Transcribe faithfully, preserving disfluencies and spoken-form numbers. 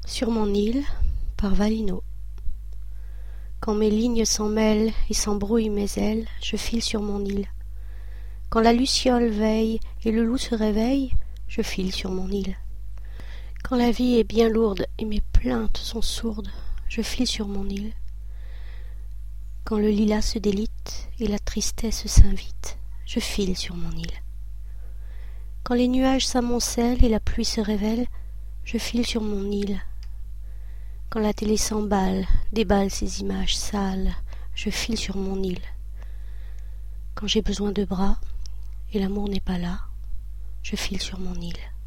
Sur mon île, par Valino. Quand mes lignes s'en mêlent et s'embrouillent mes ailes, je file sur mon île. Quand la luciole veille et le loup se réveille, je file sur mon île. Quand la vie est bien lourde et mes plaintes sont sourdes, je file sur mon île. Quand le lilas se délite et la tristesse s'invite, je file sur mon île. Quand les nuages s'amoncellent et la pluie se révèle, je file sur mon île. Quand la télé s'emballe, déballe ses images sales, je file sur mon île. Quand j'ai besoin de bras et l'amour n'est pas là, je file sur mon île.